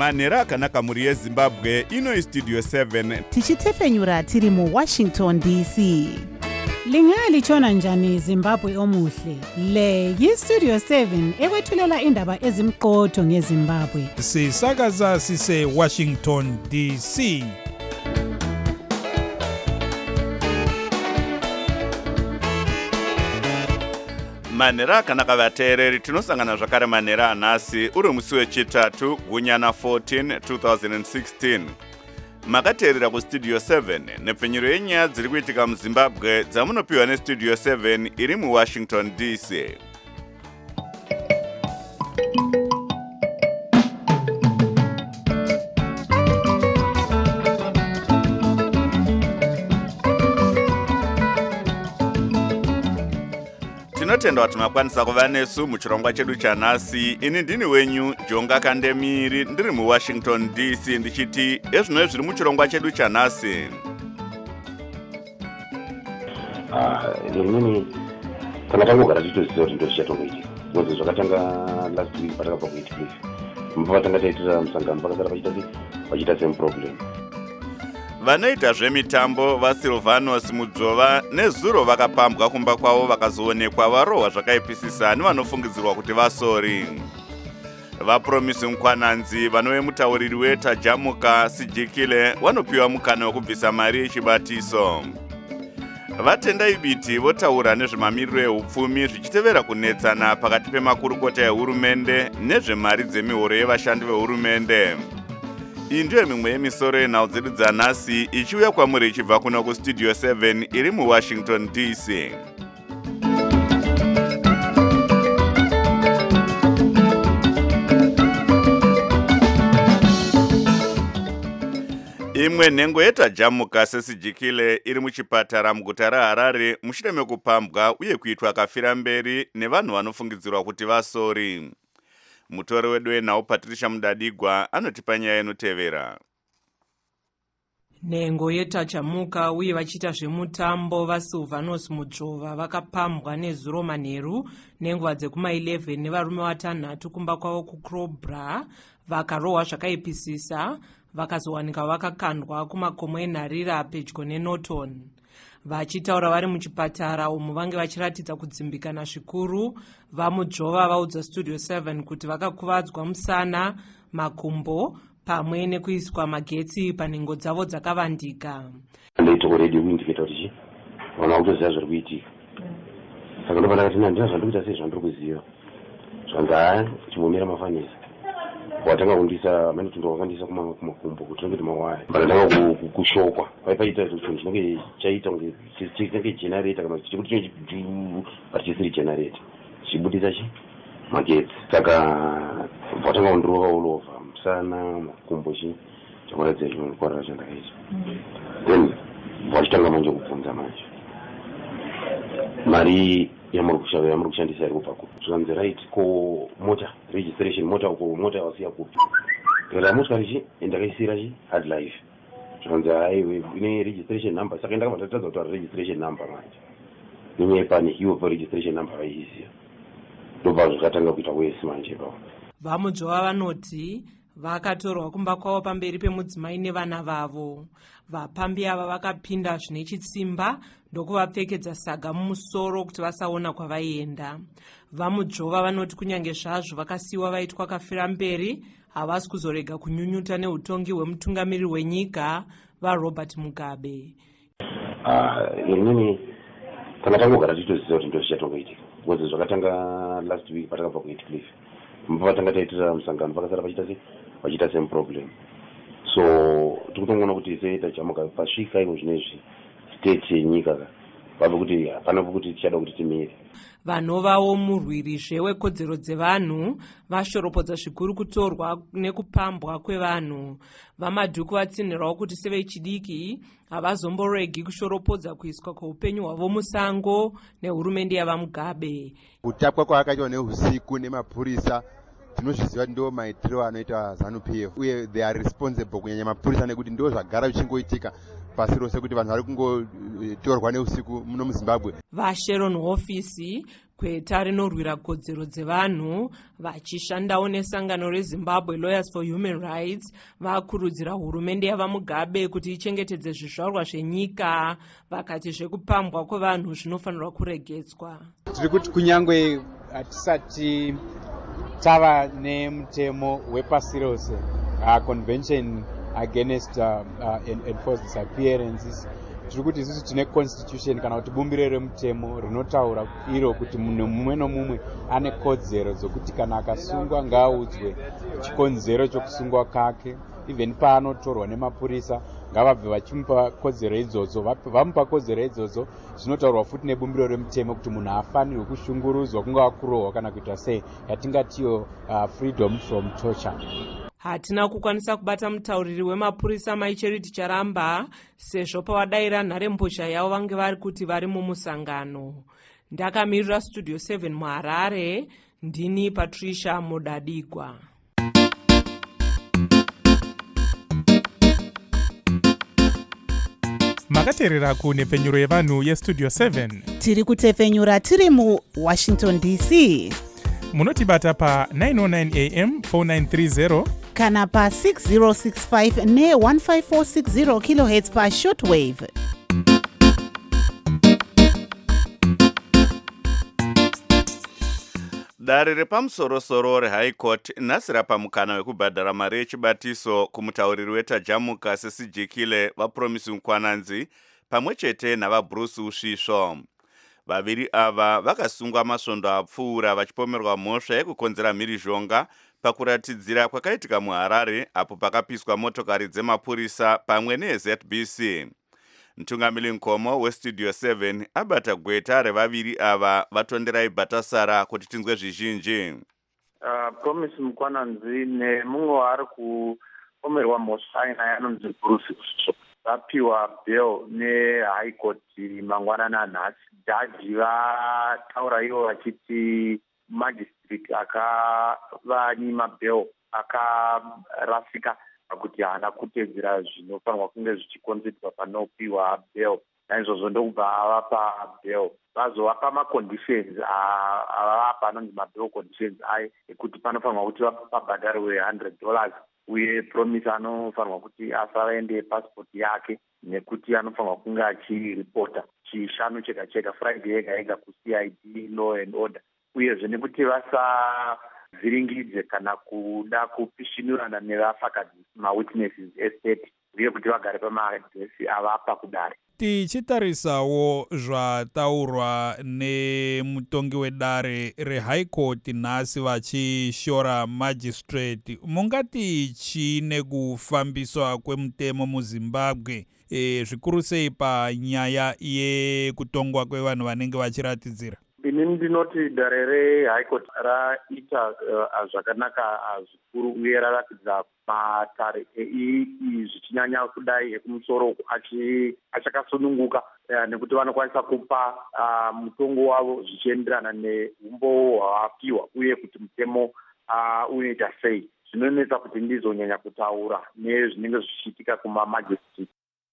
manhero akanaka mhuri yezimbabwe. Ino Studio 7 tichitefenyura tiri muWashington DC. Lingalitshona njani Zimbabwe omuhle? Le yiStudio 7 ekwethulela indaba ezimqotho ngeZimbabwe. Sisakaza sise Washington DC. manhero akanaka vateereri, tinosangana zvakare manhero anhasi uri musi wechitatu gunyana 14 2016. Makateerera kuStudio 7 nepfenyuro yenyaya dziri kuitika muZimbabwe dzamunopiwa neStudio 7 iri muWashington DC. Tinotenda kuti makwanisa kuva nesu muchirongwa chedu chanhasi. Ini ndini wenyu Jonga Kandemiri ndiri muWashington DC ndichiti ezvino zviri muchirongwa chedu chanhasi. Rimweni kana tangogara titoziva kuti ndozvichatongoitika. Ngozi zvakatanga last week patakabva kuItcliff. Mubva vatanga taitira musangano pakasara pachita same problem. Vanoita zvemitambo vaSilvanos Mudzova neZuro vakapambwa kumba kwavo vakazoonekwa varohwa zvakaipisisa nevanofungidzirwa kuti vasori. Vapromisi Nkwananzi vanove mutauriri weTajamuka Sijikile vanopiwa mukana wekubvisa mari yechibatiso. Vatendai Biti votaura nezvemamiriro ehupfumi zvichitevera kunetsana pakati pemakurukota ehurumende nezvemari dzemihoro yevashandi vehurumende. Iyi ndiyo mimwe yemisoro yenhau dzedu dzanhasi ichiuya kwamuri ichibva kuno kuStudio 7 iri muWashington DC. Imwe nhengo yeTajamuka Sijikile iri muchipatara muguta raHarare mushure mekupambwa uye kuitwa kafira mberi nevanhu vanofungidzirwa kuti vasori. Mutori wedu wenhau Patricia Mudadigwa anotipa nyaya inotevera. Nhengo yeTajamuka uye vachiita zvemutambo vaSilvanos Mudzova vakapambwa neZuro manheru nenguva dzekuma11 nevarume vatanhatu kumba kwavo kuCrowbra vakarohwa zvakaipisisa vakazowanika vakakandwa kumakomo enharira pedyo neNorton. Vachitaura vari muchipatara umu vange vachiratidza kudzimbikana zvikuru, vaMudzova vaudza Studio 7 kuti vakakuvadzwa musana, makumbo pamwe nekuiswa magetsi panhengo dzavo dzakavandika. Ndaita already kuindiketa kuti vana kutoziva zviri kuitika. Saka ndopanda kuti ndina zvandikuita sei zvandiri kuziva. Zvanga chimbomira mafanisa. Watanga kundisa mene tundowakandisa kumakumbo kuti ndoti mawaya. Ndanga kushokwa. Paipaita kuti chinenge chaita kunge chinenge generator kana kuti chisiri generator. Chibudisa magetsi. Saka watanga kundirova olova musana makumbo chamaradza zvinokwarira chandakaita. Then vachitanga manje kubvunza manje. Mari yamuri kushandisa iri kubva kupi? Zvanzi right ko mota registration mota wasiya kupi? Kana motikari ndakaisira hard life. Zvanzi hai ine registration number saka ndakavatadza kuti registration number manje. Ninye pani iwo for registration number vaisiya. Ndobva zvakatanga kuita wese manje pawo. VaMudzova vanoti vakatorwa kumba kwavo pamberi pemudzimai nevana vavo. Vapambi ava vakapinda zvine chitsimba ndokuvapfekedza saga mumusoro kuti vasaona kwavaienda. VaMudzova vanoti kunyange zvazvo vakasiyiwa vaitwa kafira mberi, havasi kuzorega kunyunyuta neutongi hwemutungamiri wenyika vaRobert Mugabe. Rimweni kana tangogara titoziva kuti ndozvichatongoitika. Ngozi zvakatanga last week patakabva kuItcliff. Mubva vatanga taitira musangano pakasara pachita same problem. So tikutongoona kuti seTajamuka pasvika ino zvinezvi state yenyika vabva kuti hapana kuti tichada kuti timire. Vanovawo murwirizve wekodzero dzevanhu vashoropodza zvikuru kutorwa nekupambwa kwevanhu. VaMadhuku vatsinhirawo kuti sevechidiki havazomboregi kushoropodza kuiswa kweupenyu hwavo musango nehurumende yavaMugabe. Kutapwa kwakaitwa neusiku nemapurisa tinozviziva kuti ndo maitiro anoita ZANU-PF uye they are responsible kunyanya mapurisa nekuti ndo zvagara zvichingoitika pasi rose kuti vanhu vari kungotorwa neusiku muno muZimbabwe. VaSharon Hofisi Gweta rinorwira kodzero dzevanhu vachishandawo nesangano reZimbabwe Lawyers for Human Rights vakurudzira hurumende yavaMugabe kuti ichengetedze zvizvarwa zvenyika, vakati zvekupambwa kwevanhu zvinofanirwa kuregedzwa. Tiri kuti kunyangwe hatisati tava nemutemo wepasi rose, convention against enforced disappearances, tiri kuti isusu tine constitution kana kuti bumbiro remutemo rinotaura iro kuti munhu mumwe nomumwe ane kodzero dzokuti kana akasungwa ngaaudzwe chikonzero chokusungwa kake, even paanotorwa nemapurisa ngavabve vachimupa kodzero idzodzo. Vamupa kodzero idzodzo zvinotaurwa futi nebumbiro remutemo kuti munhu haafanirwi kushunguruzwa, kungava kurohwa kana kuita sei, yatingatiyo freedom from torture. Hatina kukwanisa kubata mutauriri wemapurisa Maichariti Charamba sezvo pavadaira nharembozha yavo vange vari kuti vari mumusangano. Ndakamirira Studio 7 muHarare, ndini Patricia Modadigwa. makateerera kunhepfenyuro yevanhu yestudio 7. Tiri kutefenyura tiri muWashington DC. Munotibata pa 909 AM 4930 kana pa 6065 ne 15460 kHz pa shortwave. Dare repamusorosoro reHigh Court nhasi rapa mukana wekubhadhara mari yechibatiso kumutauriri wetajamuka Sesijikile vaPromise Mkwananzi pamwe chete navaBruce Usvisvo. Vaviri ava vakasungwa masvondo apfuura vachipomerwa mhosva yekukonzera mhirizhonga pakuratidzira kwakaitika muHarare apo pakapiswa motokari dzemapurisa pamwe neZBC. Mtungamiri Nkomo westudio 7 abata gweta revaviri ava vatonderai Bhatasara kuti tinzwe zvizhinji. Promise Mkwananzi nemumwe ari kupomerwa mhosva ina anonzi Bruce Usvisvo vapiwa bail neHigh Court mangwanani nhasi. Jaji vataura ivo vachiti magistrate akavanyima bail akarasika kuti haana kutedzera zvinofanirwa kunge zvichikonzerwa panopiwa bail. Naizvozvo ndokubva avapa bail. Vazovapa maconditions avapa anonzi mabail conditions ekuti panofanirwa kuti pabhadharwe $100 uye Promise anofanirwa kuti asaende passport yake nekuti anofanirwa kunge achiripota chishanu chega chega Friday yega yega kuCID Law and Order, uyezve nekuti vasavhiringidze kana kuda kupishinurana nevafakadzi mawitnesses estate uye kuti vagare pamaadresi avapa kudare. Tichitarisawo zvataurwa nemutongi wedare reHigh Court nhasi vachishora magistrate, mungati chine kufambiswa kwemutemo muZimbabwe zvikuru sei panyaya yekutongwa kwevanhu vanenge vachiratidzira? Inini ndinoti dare reHigh Court raita zvakanaka zvikuru uye raratidza matare zvichinyanya kudai ekumusoro achakasununguka nekuti vanokwanisa kupa mutongo wavo zvichienderana neumbo hwavapiwa uye kuti mutemo unoita sei. Zvinonetsa kuti ndizonyanya kutaura nezvinenge zvichiitika kumamagistrate.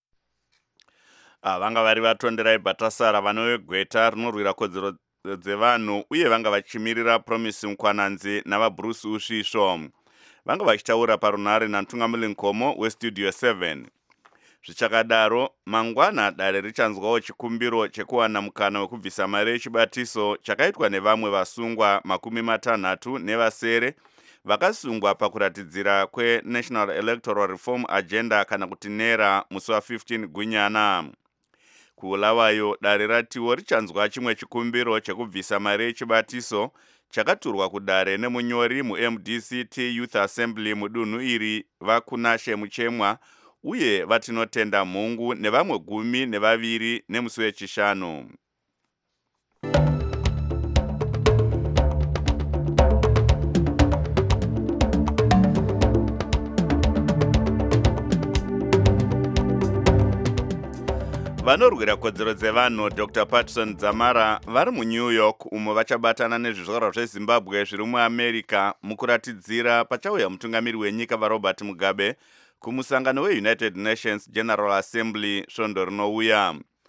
Vanga vari vatonderai Bhatasara vanowegweta rinorwira kodzero dzevanhu uye vanga vachimirira Promise Mkwananzi navaBruce Usvisvo. Vanga vachitaura parunhare naMtungamiri Nkomo westudio 7. Zvichakadaro, mangwana dare richanzwawo chikumbiro chekuwana mukana wekubvisa mari yechibatiso chakaitwa nevamwe vasungwa 60 nevasere vakasungwa pakuratidzira kweNational Electoral Reform Agenda kana kuti NERA musi wa15 Gunyana. Kuulawayo dare ratiwo richanzwa chimwe chikumbiro chekubvisa mari yechibatiso chakaturwa kudare nemunyori muMDCT Youth Assembly mudunhu iri vakunashe Muchemwa uye vatinotenda Mhungu nevamwe 12 nemusi wechishanu. Vanorwira kodzero dzevanhu Dr. Patson Dzamara vari muNew York umo vachabatana nezvizvarwa zveZimbabwe zviri muAmerica mukuratidzira pachauya mutungamiri wenyika vaRobert Mugabe kumusangano weUnited Nations General Assembly svondo rinouya.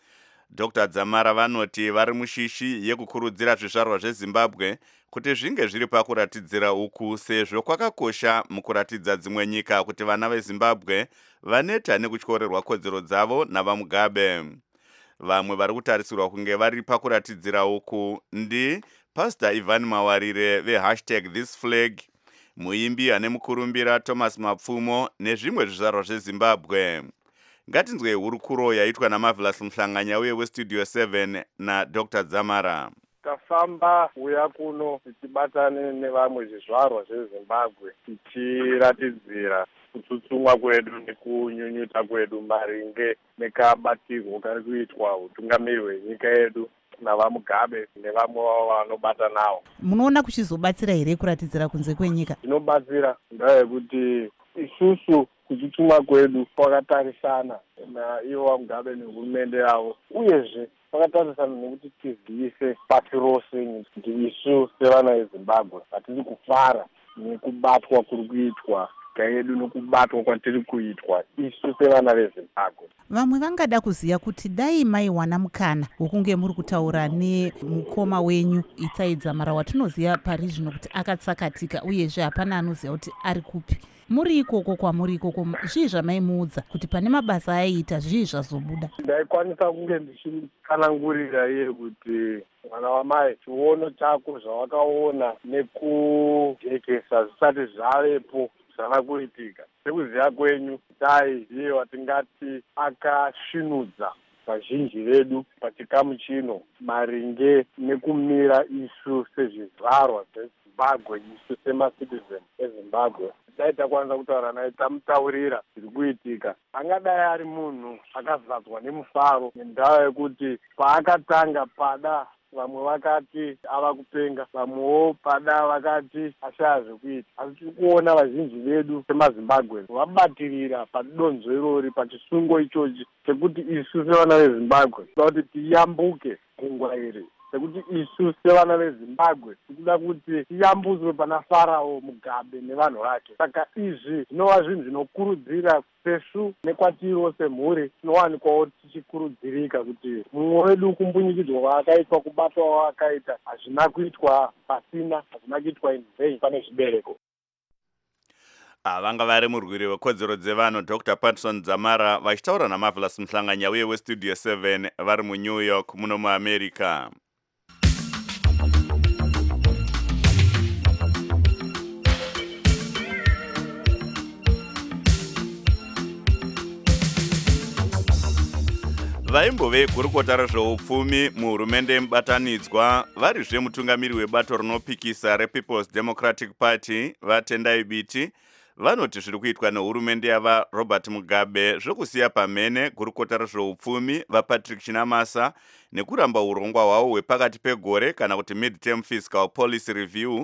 Dr. Dzamara vanoti vari mushishi yekukurudzira zvizvarwa zveZimbabwe kuti zvinge zviri pakuratidzira uku sezvo kwakakosha mukuratidza dzimwe nyika kuti vana veZimbabwe vaneta nekutyorerwa kodzero dzavo navaMugabe. Vamwe vari kutarisirwa kunge vari pakuratidzira uku ndi Pastor Ivan Mawarire #ThisFlag, muimbi ane mukurumbira Thomas Mapfumo nezvimwe zvizvarwa zveZimbabwe. Ngatinzwe hurukuro yaitwa naMarvelous Mhlanganya uye weStudio 7 naDr. Dzamara. Tafamba uya kuno tichibatane nevamwe zvizvarwa zveZimbabwe tichiratidzira kutsutsumwa kwedu nekunyunyuta kwedu maringe nekabatirwo kari kuitwa utungamiri hwenyika yedu navaMugabe nevamwe vanobata navo. Munoona kuchizobatsira here kuratidzira kunze kwenyika? Zvinobatsira ndayekuti isusu kutsutsumwa kwedu kwakatarisana naivo vaMugabe nehurumende yavo, uyezve kwakatarisana nekuti tiziise pasi rose kuti isu sevana veZimbabwe hatisi kufara nekubatwa kuri kuitwa yedu nokubatwa kwatiri kuitwa isu sevana veZimbabwe. Vamwe vangada kuziya kuti dai maiwana mukana wokunge muri kutaura nemukoma wenyu Itsai Dzamara watinoziva pari zvino kuti akatsakatika uyezve hapana anoziva kuti ari kupi. Muri ikoko kwamuri ikoko, zvii zvamaimuudza kuti pane mabasa aiita zvii zvazobuda? Ndaikwanisa kunge ndichikanangurira iye kuti mwana wamai, chiono chako zvawakaona nekujekesa zvisati zvavepo zvava kuitika. Sekuziva kwenyu, dai ndiye watingati akasvinudza vazhinji vedu pachikamu chino maringe nekumira isu sezvizvarwa zveZimbabwe, isu semacitizen eZimbabwe. Dai takwanisa kutaura naye tamutaurira zviri kuitika, angadai ari munhu akazadzwa nemufaro nendaa yekuti paakatanga pada vamwe vakati ava kupenga, vamwewo pada vakati ashaya zvekuita. Asi tiri kuona vazhinji vedu semaZimbabwe vabatirira padonzvo irori, pachisungo ichochi chekuti isu sevana veZimbabwe toda kuti tiyambuke gungwa iri, sekuti isu sevana veZimbabwe tikuda kuti tiyambudzwe pana Farao Mugabe nevanhu vake. Saka izvi zvinova zvinhu zvinokurudzira sesu nekwatiro semhuri tinowanikwawo tichikurudzirika kuti mumwe wedu kumbunyikidzwa kwaakaitwa, kubatwa waakaita hazvina kuitwa pasina, hazvina kuitwa in vain, pane zvibereko. Vanga vari murwiri wekodzero dzevanhu Dr. Patson Dzamara vachitaura naMarvelous Mhlanganya uye weStudio 7 vari muNew York muno muAmerica. Vaimbove gurukota rezveupfumi muhurumende yemubatanidzwa varizve mutungamiri webato rinopikisa rePeople's Democratic Party vaTendai Biti vanoti zviri kuitwa nehurumende yava Robert Mugabe zvokusiya pamhene gurukota rezveupfumi vaPatrick Chinamasa nekuramba urongwa hwavo hwepakati pegore kana kuti mid-term fiscal policy review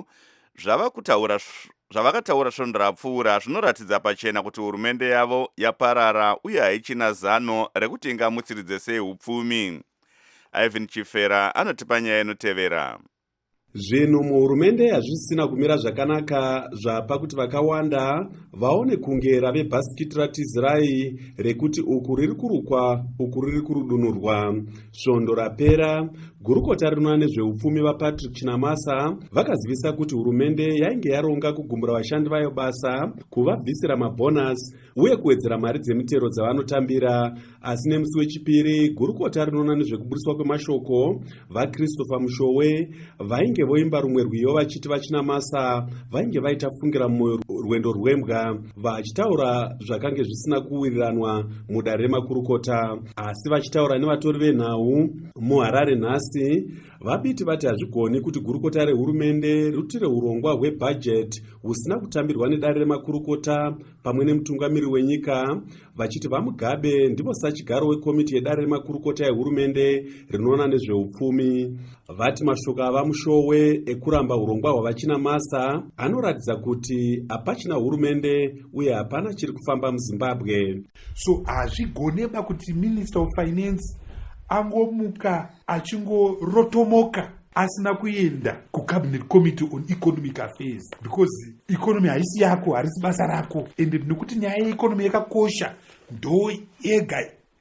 zvavakataura svondo rapfuura zvinoratidza pachena kuti hurumende yavo yaparara uye haichina zano rekuti ingamutsiridze sei upfumi. Ivan Chifera anotipa nyaya inotevera. Zvinhu muhurumende hazvisina kumira zvakanaka zvapakuti vakawanda vaone kunge rave bhasikiti ratizirai rekuti uku riri kurukwa uku riri kurudunurwa. Svondo rapera gurukota rinoona nezveupfumi vaPatrick Chinamasa vakazivisa kuti hurumende yainge yaronga kugumbura vashandi vayo basa, kuvabvisira mabhonasi uye kuwedzera mari dzemitero dzavanotambira. Asi nemusi wechipiri gurukota rinoona nezvekubudiswa kwemashoko vaChristopher Mushowe vainge voimba rumwe rwiyo vachiti vaChinamasa vainge vaita fungira mumwe rwendo rwembwa vachitaura zvakange zvisina kuwiriranwa mudare remakurukota. Asi vachitaura nevatori venhau muHarare nhasi vabiti vati hazvigoni kuti gurukota rehurumende rutire urongwa hwebhajeti husina kutambirwa nedare remakurukota pamwe nemutungamiri wenyika, vachiti vaMugabe ndivo sachigaro wekomiti yedare remakurukota yehurumende rinoona nezveupfumi. Vati mashoko avaMushowe ekuramba urongwa hwavaChinamasa anoratidza kuti hapachina hurumende uye hapana chiri kufamba muZimbabwe. So hazvigoneba kuti Minister of Finance angomuka achingorotomoka asina kuenda kuCabinet Committee on Economic Affairs, because economy haisi yako, harisi basa rako, ende nekuti nyaya yeeconomy yakakosha ndo yega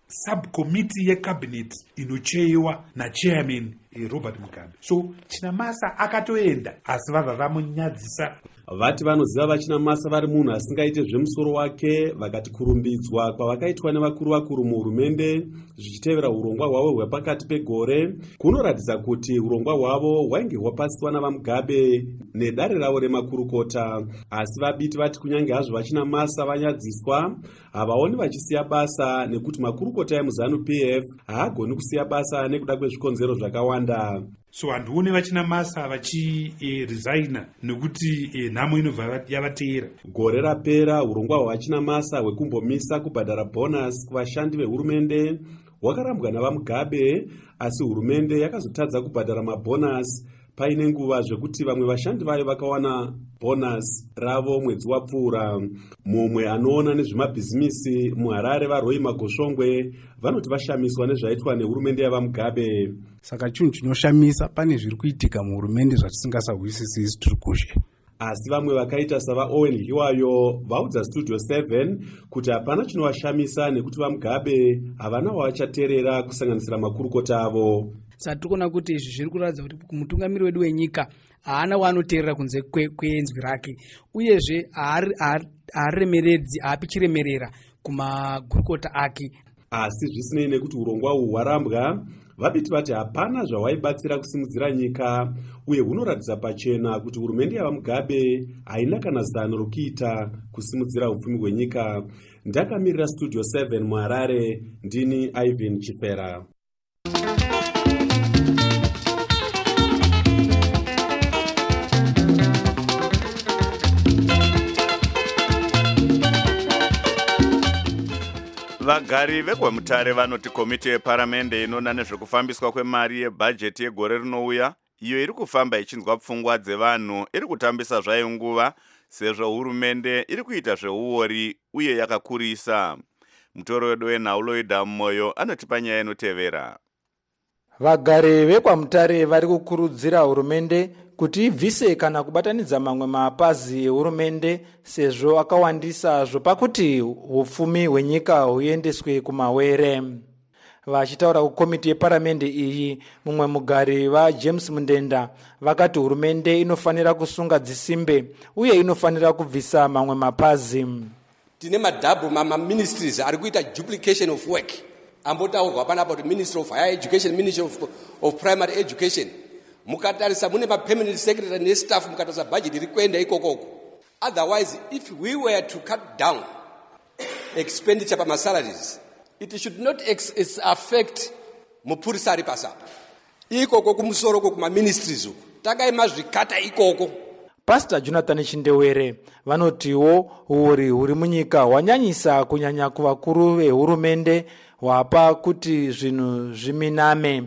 subcommittee yecabinet inocheyiwa nachairman Robert Mugabe. So Chinamasa akatoenda asi vabva vamunyadzisa. Vati vanoziva vachinamasa vari munhu asingaite zvemusoro wake, vakati kurumbidzwa kwavakaitwa nevakuru muhurumende zvichitevera urongwa hwavo hwepakati pegore kunoratidza kuti urongwa hwavo hwainge hwapasiswa navaMugabe nedare ravo remakurukota. Asi vabiti vati kunyange hazvo vachinamasa vanyadziswa, havaoni vachisiya basa nekuti makurukota emuZANU-PF haagoni kusiya basa nekuda kwezvikonzero zvakawanda. So handione vachinamasa vachiresigna nekuti nhamo inobva yavateera. Gore rapera urongwa hwavachinamasa hwekumbomisa kubhadhara bonus kuvashandi vehurumende hwakarambwa navaMugabe, asi hurumende yakazotadza kubhadhara mabonus paine nguva zvekuti vamwe vashandi vayo vakawana bonus ravo mwedzi wapfuura. Mumwe anoona nezvemabhizimisi muHarare vaRoy Magoshongwe vanoti vashamiswa nezvaitwa nehurumende yavaMugabe. Saka chinhu chinoshamisa, pane zviri kuitika muhurumende zvatisingasahwisisi tiri kushe. Asi vamwe vakaita savaOwen Hiwayo vaudza Studio 7 kuti hapana chinovashamisa nekuti vaMugabe havana wavachateerera kusanganisira makurukota avo. Saka tikuona kuti izvi zviri kuratidza kuti mutungamiri wedu wenyika haana waanoteerera kunze kwenzwi rake, uyezve haaremeredzi, haapi chiremerera kumagurukota ake. Asi zvisinei nekuti urongwa uhu hwarambwa, vabiti vati hapana zvawaibatsira kusimudzira nyika, uye hunoratidza pachena kuti hurumende yavaMugabe haina kana zano rokuita kusimudzira upfumi hwenyika. Ndakamirira Studio 7 muHarare, ndini Ivan Chifera. Vagari veGwamutare vanoti komiti yeparamende inoona nezvekufambiswa kwemari yebhajeti yegore rinouya, iyo iri kufamba ichinzwa pfungwa dzevanhu, iri kutambisa zvayo nguva sezvo hurumende iri kuita zveuori uye yakakurisa. Mutoro wedu weNhauloida Moyo anotipa nyaya inotevera. Vagari veGwamutare vari kukurudzira hurumende kuti ibvise kana kubatanidza mamwe mapazi ehurumende sezvo akawandisa zvopakuti upfumi hwenyika huendeswe kumawere. Vachitaura kukomiti yeparamende iyi, mumwe mugari vaJames Mundenda vakati hurumende inofanira kusunga dzisimbe uye inofanira kubvisa mamwe mapazi. Tine madhabhu mama-ministries ari kuita duplication of work. Ambotaurwa panapa kuti Ministry of Higher Education, Ministry of Primary Education. Mukatarisa mune ma-permanent secretary nestaff, mukatarisa budget iri kuenda ikokoko. Otherwise, if we were to cut down expenditure pama-salaries, it should not affect mupurisa ari pasapa. Ikoko kumusoro kuma-ministries uku. Takaima zvikata ikoko. Pastor Jonathan Chindewere vanotiwo uori huri munyika hwanyanyisa kunyanya kuvakuru vehurumende hwapa kuti zvinhu zviminame.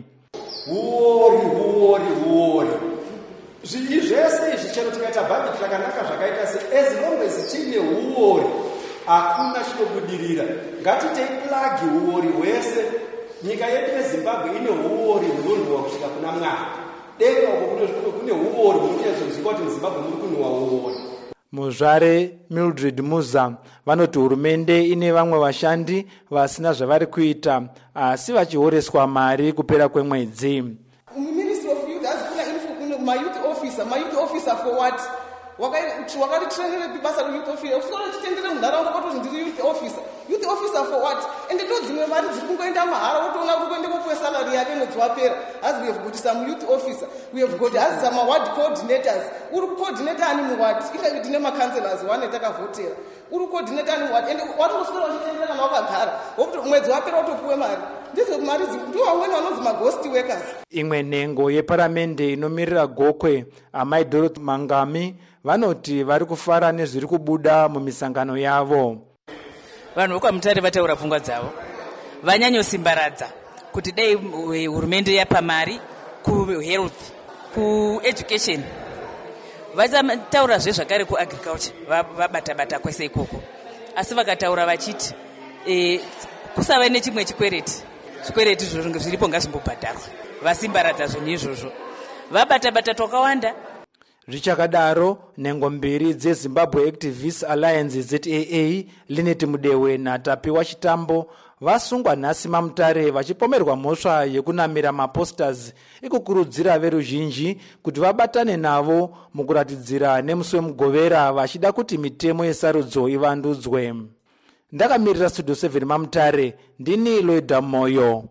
Huori. Zvinhu zvese izvi chero tikaita bhajeti rakanaka zvakaita as long as tine huori hakuna chinobudirira. Ngatitei plagi huori hwese. Nyika yedu yeZimbabwe ine huori hunonhuhwa kusvika kuna Mwari. Denga uko kune huori hunokunyatsonzwikwa kuti muZimbabwe muri kunhuhwa huori. Muzvare Mildred Muza vanoti hurumende ine vamwe vashandi vasina zvavari kuita asi vachihoreswa mari kupera kwemwedzi. Ministry of Youth has kuna my youth officer for what? Wakati trainere basa youth officer. Usoro chitendere munharaunda kwato ndiri youth officer for what? And ndo dzimwe mari dziri kungoenda mahara wotoona kuti kuende kopuwa salary yake mwedzi wapera. As we have got some youth officer, we have got some ward coordinators. Uri coordinator ani muward? Ika ndine ma councillors wane takavotera. Uri coordinator ani muward? And watosora wachitendera kana wakagara. Wokuti mwedzi wapera wotopuwa mari. Ndizo mari ndo vamweni vanonzi maghost workers. Imwe nhengo yeparamende inomirira Gokwe, Amai Dorothy Mangami, vanoti vari kufara nezviri kubuda mumisangano yavo. Vanhu veGwamutare vataura pfungwa dzavo, vanyanyosimbaradza kuti dai hurumende yapa mari kuhealth, kueducation, vachataura zvakare kuagriculture, vabata-bata kwese ikoko. Asi vakataura vachiti kusava nechimwe chikwereti zviripo ngazvimbobhadharwa. Vasimbaradza zvinhu izvozvo, vabata-bata twakawanda. Zvichakadaro, nhengo mbiri dzeZimbabwe Activists Alliance ZAA, Linet Mudewe naTapiwa Chitambo vasungwa nhasi maMutare vachipomerwa mhosva yekunamira maposters ekukurudzira veruzhinji kuti vabatane navo mukuratidzira nemusi wemugovera vachida kuti mitemo yesarudzo ivandudzwe. Ndakamirira Studio 7 maMutare, ndini Loida Moyo.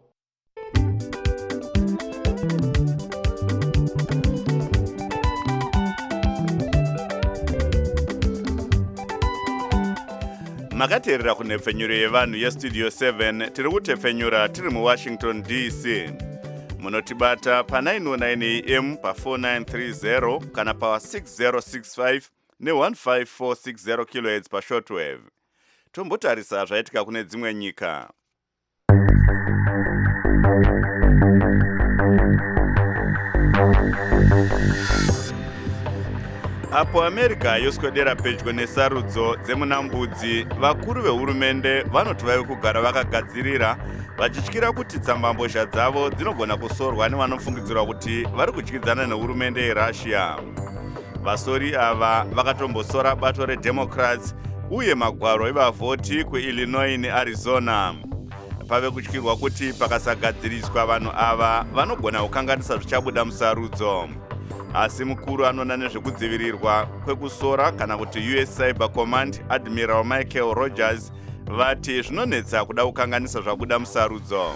makateerera kunhepfenyuro yevanhu yestudio 7 tiri kutepfenyura tiri muWashington DC. Munotibata pa909 AM pa4930 kana pa6065 ne15460 kHz pashortwave. Tombotarisa zvaitika kune dzimwe nyika. Apo America yoswedera pedyo nesarudzo dzemunambudzi, vakuru vehurumende vanoti vave kugara vakagadzirira vachityira kuti tsambambozha dzavo dzinogona kusorwa nevanofungidzirwa kuti vari kudyidzana nehurumende yeRussia. Vasori ava vakatombosora bato reDemocrats uye magwaro evavhoti kuIllinois neArizona. Pave kutyirwa kuti pakasagadziriswa vanhu ava vanogona kukanganisa zvichabuda musarudzo. Asi mukuru anona nezvekudzivirirwa kwekusora kana kuti US Cyber Command Admiral Michael Rogers vati zvinonetsa kuda kukanganisa zvabuda musarudzo.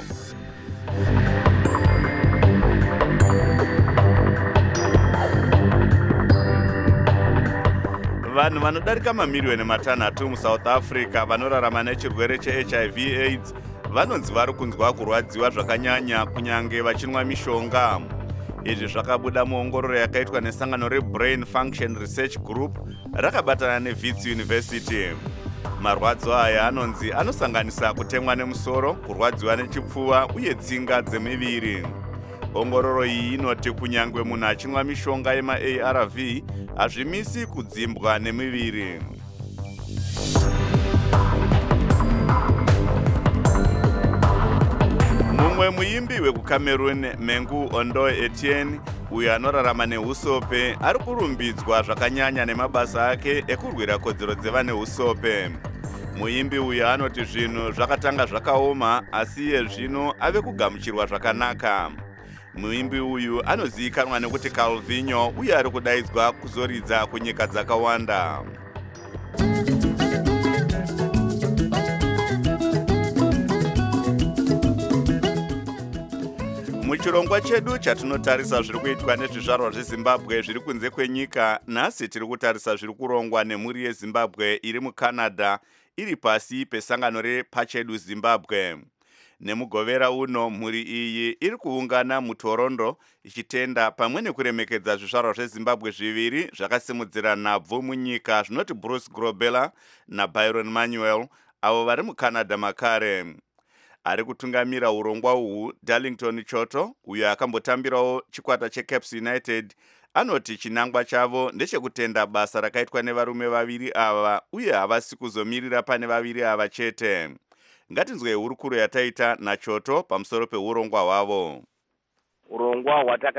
Vanhu vanodarika mamiliyoni matanhatu muSouth Africa vanorarama nechirwere cheHIV AIDS vanonzi vari kunzwa kurwadziwa zvakanyanya kunyange vachinwa mishonga. Izvi zvakabuda muongororo yakaitwa nesangano reBrain Function Research Group rakabatana neWits University. Marwadzo aya anonzi anosanganisa kutemwa nemusoro, kurwadziwa nechipfuva uye tsinga dzemiviri. Ongororo iyi inoti kunyangwe munhu achinwa mishonga yema-ARV hazvimisi kudzimbwa nemiviri. Mumwe muimbi wekuCameroon Mengu Ondoe Etienne uyo anorarama nehusope ari kurumbidzwa zvakanyanya nemabasa ake ekurwira kodzero dzevane husope. Muimbi uyo anoti zvinhu zvakatanga zvakaoma asi iye zvino ave kugamuchirwa zvakanaka. Muimbi uyu anozivikanwa nekuti Calvinho uye ari kudaidzwa kuzoridza kunyika dzakawanda. Muchirongwa chedu chatinotarisa zviri kuitwa nezvizvarwa zveZimbabwe zviri kunze kwenyika, nhasi tiri kutarisa zviri kurongwa nemhuri yeZimbabwe iri muCanada iri pasi pesangano rePachedu Zimbabwe. Nemugovera uno mhuri iyi iri kuungana muToronto ichitenda pamwe nekuremekedza zvizvarwa zveZimbabwe zviviri zvakasimudzira nhabvu munyika zvinoti Bruce Grobbelaar naByron Manuel avo vari muCanada makare. Ari kutungamira urongwa uhu Darlington Choto uyo akambotambirawo chikwata cheCaps United anoti chinangwa chavo ndechekutenda basa rakaitwa nevarume vaviri ava uye havasi kuzomirira pane vaviri ava chete. Ngatinzwe hurukuro yataita naChoto pamusoro peurongwa hwavo. Urongwa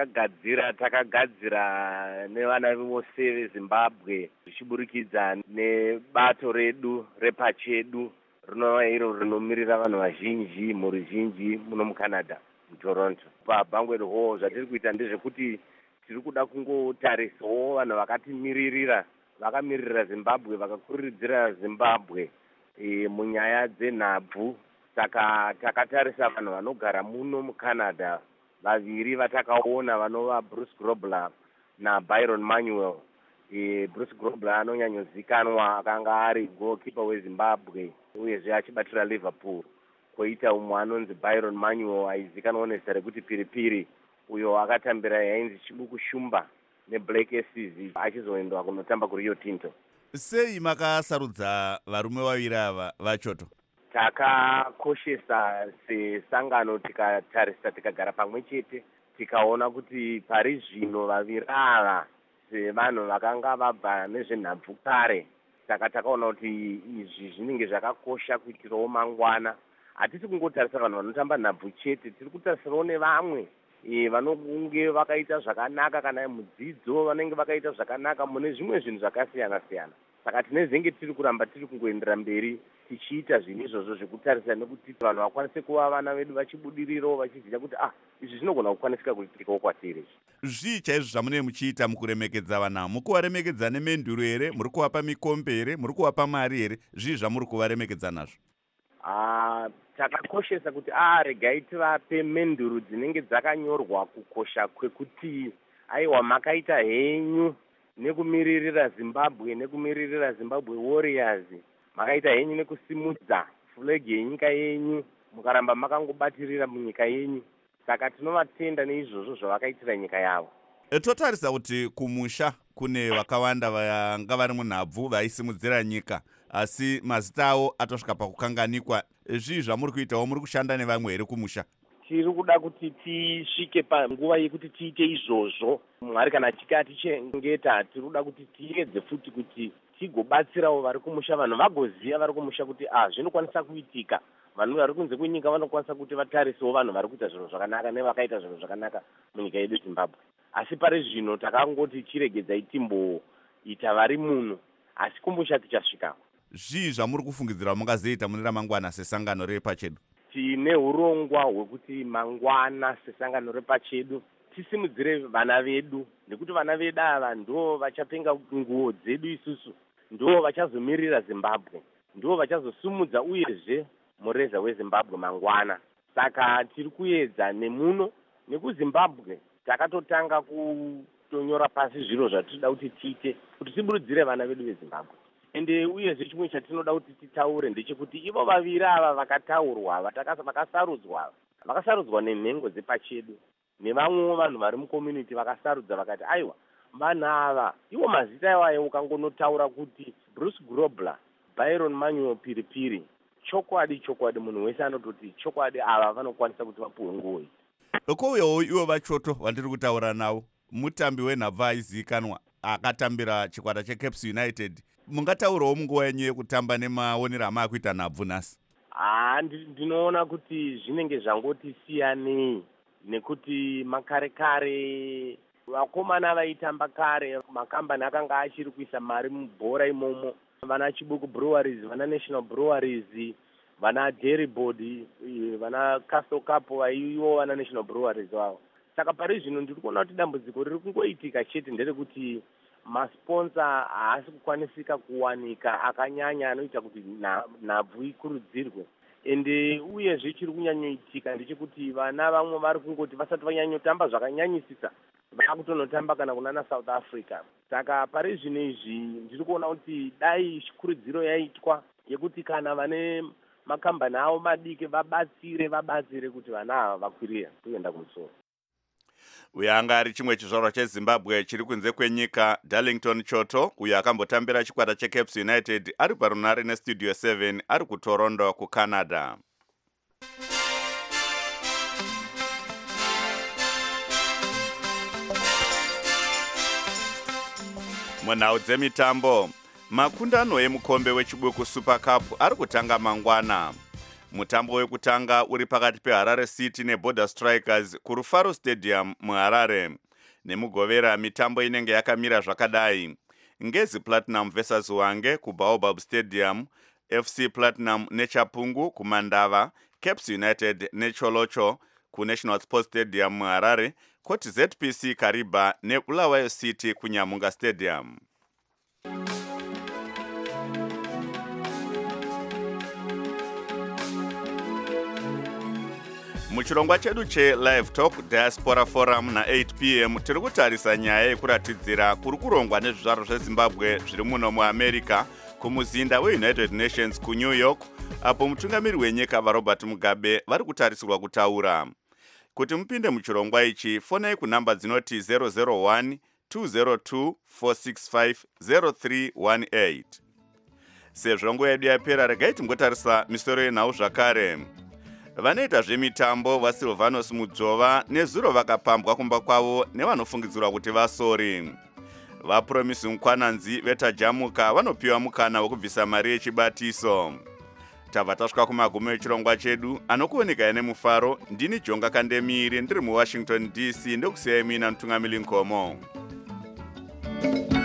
hwatakagadzira nevana vose veZimbabwe zvichiburikidza nebato redu rePachedu rinova iro rinomirira vanhu vazhinji, mhuri zhinji muno muCanada, muToronto. PaBanquet Hall zvatiri kuita ndezvekuti tiri kuda kungotarisawo vanhu vakatimirira, vakamirira Zimbabwe, vakakuridzira Zimbabwe munyaya dzenhabvu. Saka takatarisa vanhu vanogara muno muCanada vaviri vatakaona vanova Bruce Grobbelaar naByron Manuel. Bruce Grobbelaar anonyanyozikanwa akanga ari goalkeeper weZimbabwe uyezve achibatira Liverpool. Koita umwe anonzi Byron Manuel aizikanwa nezita rekuti Piripiri uyo akatambira yainzi Chibuku Shumba neBlack Aces achizoendwa kunotamba kuRio Tinto. Sei makasarudza varume vaviri ava vaChoto? Takakoshesa sesangano tikatarisa tikagara pamwe chete tikaona kuti pari zvino vaviri ava sevanhu vakanga vabva nezvenhabvu kare. Saka takaona kuti izvi zvinenge zvakakosha kuitirawo mangwana. Hatisi kungotarisa vanhu vanotamba nhabvu chete, tiri kutarisirawo nevamwe vanonge vakaita zvakanaka kana mudzidzo vanenge vakaita zvakanaka mune zvimwe zvinhu zvakasiyana siyana. saka tinezenge tiri kuramba tiri kungoendera mberi tichiita zvinhu izvozvo zvekutarisa nekuti vanhu vakwanise kuva vana vedu vachibudirirawo vachiziva kuti izvi zvinogona kukwanisika kuitikawo kwatiri. Zvii chaizvo zvamunenge muchiita mukuremekedza vana? Mukuvaremekedza nemenduro here? Muri kuvapa mikombe here? Muri kuvapa mari here? Zvii zvamuri kuvaremekedza nazvo? Takakoshesa kuti regai tivape menduru dzinenge dzakanyorwa kukosha kwekuti aiwa makaita henyu nekumiririra Zimbabwe nekumiririra Zimbabwe Warriors, makaita henyu nekusimudza flag yenyika yenyu, mukaramba makangobatirira munyika yenyu. Saka tinovatenda neizvozvo zvavakaitira nyika yavo. Totarisa kuti kumusha kune vakawanda vanga vari munhabvu vaisimudzira nyika, asi mazita avo atosvika pakukanganikwa. Zvii zvamuri kuitawo? Muri kushanda nevamwe here kumusha? Tiri kuda kuti tisvike panguva yekuti tiite izvozvo. Mwari kana achiti atichengeta, tiri kuda kuti tiedze futi kuti tigobatsirawo vari kumusha, vanhu vagoziva vari kumusha kuti zvinokwanisa kuitika. Vanhu vari kunze kwenyika vanokwanisa kuti vatarisewo vanhu vari kuita zvinhu zvakanaka nevakaita zvinhu zvakanaka munyika yedu Zimbabwe. Asi pari zvino takangoti chiregedzai timboita vari muno, asi kumusha tichasvikawo. Zvii zvamuri kufungidzira mungazoita mune ramangwana sesangano repachedu? Tine urongwa hwekuti mangwana sesangano repachedu tisimudzire vana vedu, nekuti vana vedu ava ndo vachapenga nguo dzedu isusu, ndo vachazomirira Zimbabwe, ndo vachazosumudza uyezve mureza weZimbabwe mangwana. Saka tiri kuedza nemuno nekuZimbabwe takatotanga kutonyora pasi zviro zvatinoda kuti tiite kuti tiburudzire vana vedu veZimbabwe. Ende uyezve chimwe chatinoda kuti titaure ndechekuti ivo vaviri ava vakataurwa vakasarudzwa nenhengo dzepachedu nevamwewo vanhu vari mucommunity vakasarudza vakati aiwa vanhu ava ivo mazita iwayo ukangonotaura kuti Bruce Grobler, Byron Manuel Piripiri, chokwadi munhu wese anototi chokwadi ava vanokwanisa kuti vapuwe nguo iyi. Ukouyewo ivo vachoto vandiri kutaura navo, mutambi wenhabvu aizivikanwa akatambira chikwata cheCaps United. Mungataurawo munguva yenyu yekutamba nemaonero amakuita nhabvu nhasi? Ndinoona kuti zvinenge zvangoti siyanei, nekuti makare vakomana vaitamba kare, makambani akanga achiri kuisa mari mubhora imomo, vana Chibuku Breweries, vana National Breweries, vana Dairy Board, vana Castle Cup, vaivo vana National Breweries wavo. Saka pari zvino ndiri kuona kuti dambudziko riri kungoitika chete nderekuti masponsa haasi kukwanisika kuwanika akanyanya anoita kuti nhabvu ikurudzirwe. Ende uyezve chiri kunyanyoitika ndechekuti vana vamwe vari kungoti vasati vanyanyotamba zvakanyanyisisa vakutonotamba kana kunana South Africa. Saka pari zvino izvi ndiri kuona kuti dai chikurudziro yaitwa yekuti kana vane makambani avo madiki vabatsire kuti vana ava vakwirira kuenda kumusoro. Uyo anga ari chimwe chizvarwa cheZimbabwe chiri kunze kwenyika, Darlington Choto, uyo akambotambira chikwata cheCaps United, ari parunare neStudio 7 ari kuToronto kuCanada. Munhau dzemitambo, makundano emukombe wechibuku Super Cup ari kutanga mangwana. Mutambo wekutanga uri pakati peHarare City neBorder Strikers kuRufaro Stadium muHarare. Nemugovera mitambo inenge yakamira zvakadai: Ngezi Platinum vs Wange kuBaobab Stadium, FC Platinum neChapungu kuMandava, Caps United neCholocho kuNational Sports Stadium muHarare, koti ZPC Kariba neBulawayo City kuNyamunga Stadium. Muchirongwa chedu cheLive Talk Diaspora Forum na8 p.m. tiri kutarisa nyaya yekuratidzira kuri kurongwa nezvizvarwa zveZimbabwe zviri muno muAmerica kumuzinda weUnited Nations kuNew York, apo mutungamiri wenyika vaRobert Mugabe vari kutarisirwa kutaura. Kuti mupinde muchirongwa ichi, fonai kunhamba dzinoti 001 202 465 0318. Sezvo nguva yedu yapera, regai tingotarisa misoro yenhau zvakare. Vanoita zvemitambo vaSilvanus Mudzova nezuro vakapambwa kumba kwavo nevanofungidzirwa kuti vasori. VaPromise Mukwananzi vetajamuka vanopiwa mukana wekubvisa mari yechibatiso. Tabva tasvika kumagumo echirongwa chedu, anokuoneka nemufaro. Ndini Jonga Kandemiri ndiri muWashington DC, ndokusiyai mina mutungamiri Nkomo.